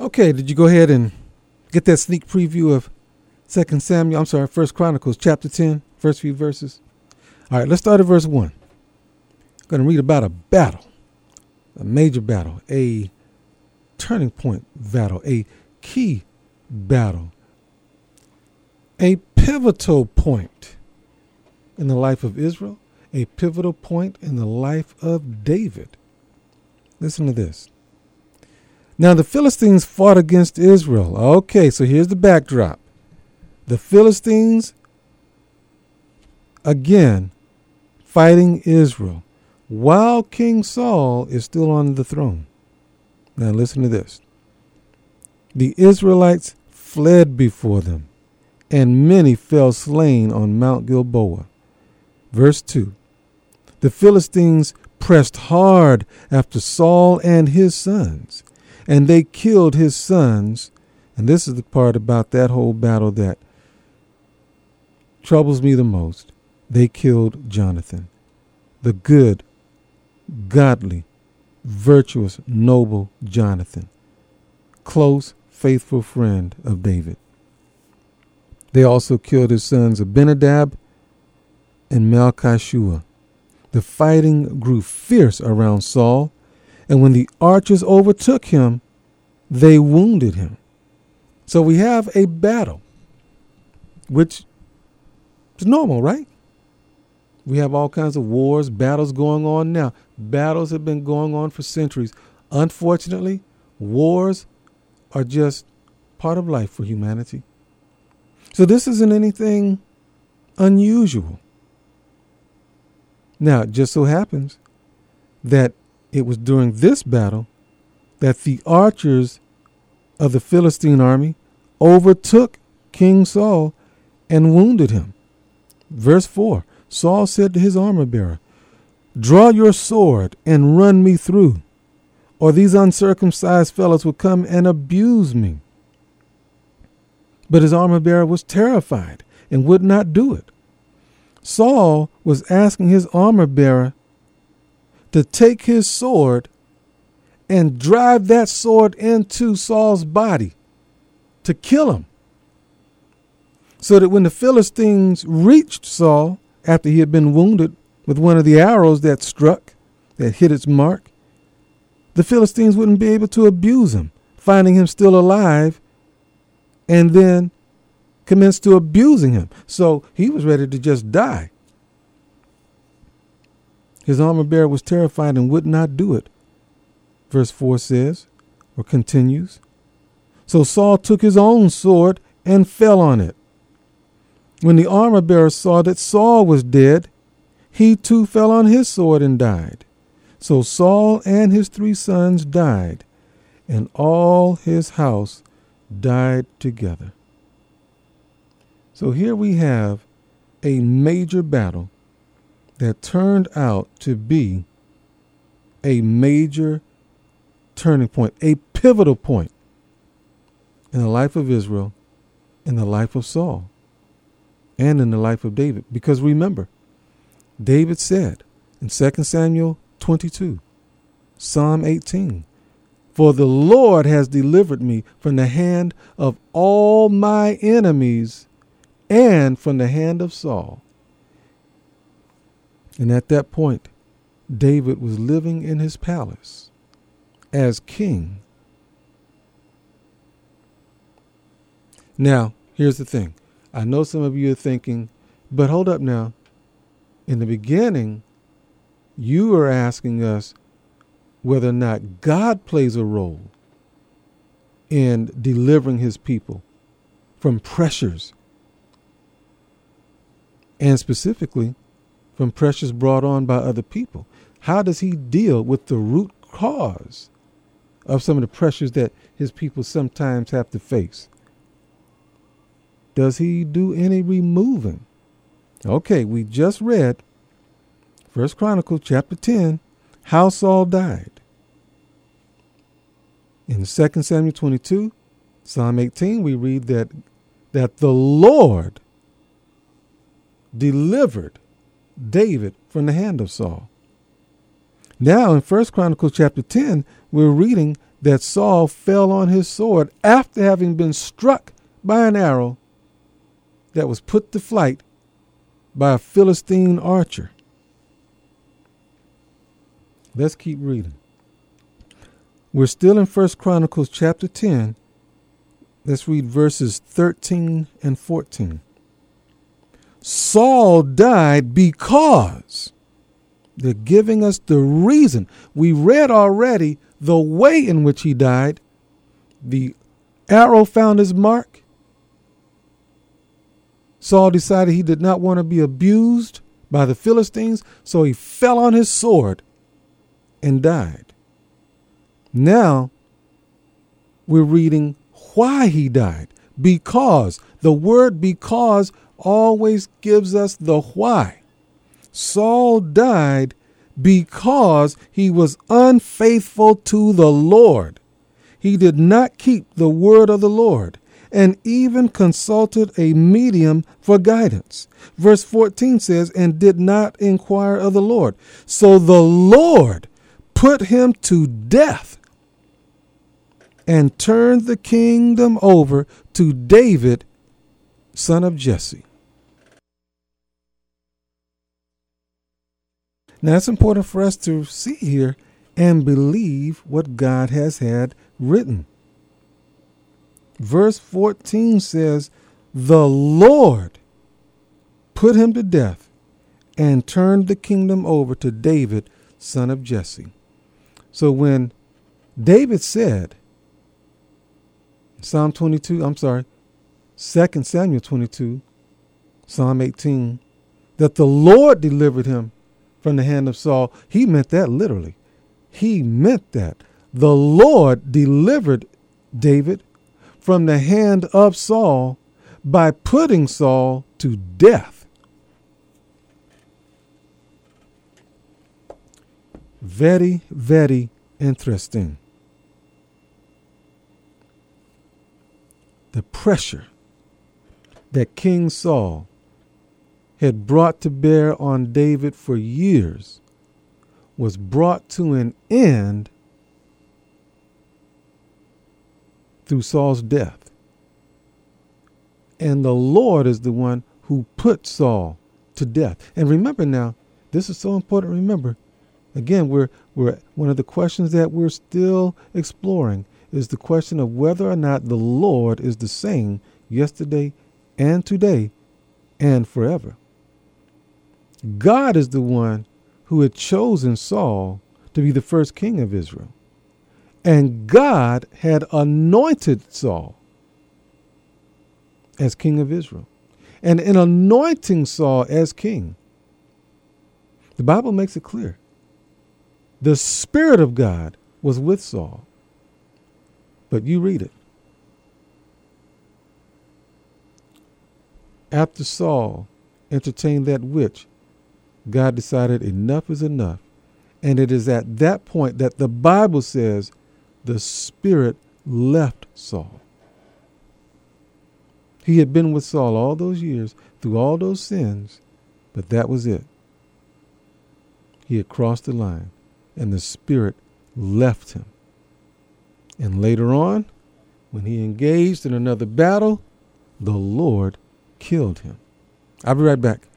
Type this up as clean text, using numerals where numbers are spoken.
Okay, did you go ahead and get that sneak preview of First Chronicles chapter 10, first few verses? All right, let's start at verse 1. I'm going to read about a battle, a major battle, a turning point battle, a key battle, a pivotal point in the life of Israel, a pivotal point in the life of David. Listen to this. Now the Philistines fought against Israel. Okay, so here's the backdrop. The Philistines, again, fighting Israel while King Saul is still on the throne. Now listen to this. The Israelites fled before them, and many fell slain on Mount Gilboa. Verse 2. The Philistines pressed hard after Saul and his sons, and they killed his sons. And this is the part about that whole battle that troubles me the most. They killed Jonathan, the good, godly, virtuous, noble Jonathan, close, faithful friend of David. They also killed his sons Abinadab and Malchishua. The fighting grew fierce around Saul, and when the archers overtook him, they wounded him. So we have a battle, which is normal, right? We have all kinds of wars, battles going on now. Battles have been going on for centuries. Unfortunately, wars are just part of life for humanity. So this isn't anything unusual. Now, it just so happens that it was during this battle that the archers of the Philistine army overtook King Saul and wounded him. Verse 4, Saul said to his armor bearer, "Draw your sword and run me through, or these uncircumcised fellows will come and abuse me." But his armor bearer was terrified and would not do it. Saul was asking his armor bearer to take his sword and drive that sword into Saul's body to kill him, so that when the Philistines reached Saul after he had been wounded with one of the arrows that hit its mark, the Philistines wouldn't be able to abuse him, finding him still alive, and then commenced to abusing him. So he was ready to just die. His armor bearer was terrified and would not do it. Verse 4 says, or continues, so Saul took his own sword and fell on it. When the armor bearer saw that Saul was dead, he too fell on his sword and died. So Saul and his 3 sons died, and all his house died together. So here we have a major battle that turned out to be a major turning point, a pivotal point in the life of Israel, in the life of Saul, and in the life of David. Because remember, David said in 2 Samuel 22, Psalm 18, "For the Lord has delivered me from the hand of all my enemies and from the hand of Saul." And at that point, David was living in his palace as king. Now, here's the thing. I know some of you are thinking, but hold up now. In the beginning, you were asking us whether or not God plays a role in delivering his people from pressures, and specifically from pressures brought on by other people. How does he deal with the root cause of some of the pressures that his people sometimes have to face? Does he do any removing? Okay, we just read 1 Chronicles chapter 10, how Saul died. In 2 Samuel 22, Psalm 18, we read that the Lord delivered David from the hand of Saul. Now in 1 Chronicles chapter 10, we're reading that Saul fell on his sword after having been struck by an arrow that was put to flight by a Philistine archer. Let's keep reading. We're still in 1 Chronicles chapter 10. Let's read verses 13 and 14. Saul died because they're giving us the reason. We read already the way in which he died. The arrow found his mark. Saul decided he did not want to be abused by the Philistines, so he fell on his sword and died. Now we're reading why he died. Because. The word because always gives us the why. Saul died because he was unfaithful to the Lord. He did not keep the word of the Lord and even consulted a medium for guidance. Verse 14 says, and did not inquire of the Lord. So the Lord put him to death and turned the kingdom over to David, son of Jesse. Now it's important for us to see here and believe what God has had written. Verse 14 says, the Lord put him to death and turned the kingdom over to David, son of Jesse. So when David said, Psalm 22, 2 Samuel 22, Psalm 18, that the Lord delivered him from the hand of Saul, he meant that literally. He meant that. The Lord delivered David from the hand of Saul by putting Saul to death. Very, very interesting. The pressure that King Saul had brought to bear on David for years was brought to an end through Saul's death. And the Lord is the one who put Saul to death. And remember now, this is so important. Remember, again, we're one of the questions that we're still exploring is the question of whether or not the Lord is the same yesterday and today and forever. God is the one who had chosen Saul to be the first king of Israel. And God had anointed Saul as king of Israel. And in anointing Saul as king, the Bible makes it clear, the Spirit of God was with Saul. But you read it. After Saul entertained that witch, God decided enough is enough. And it is at that point that the Bible says the Spirit left Saul. He had been with Saul all those years, through all those sins, but that was it. He had crossed the line, and the Spirit left him. And later on, when he engaged in another battle, the Lord killed him. I'll be right back.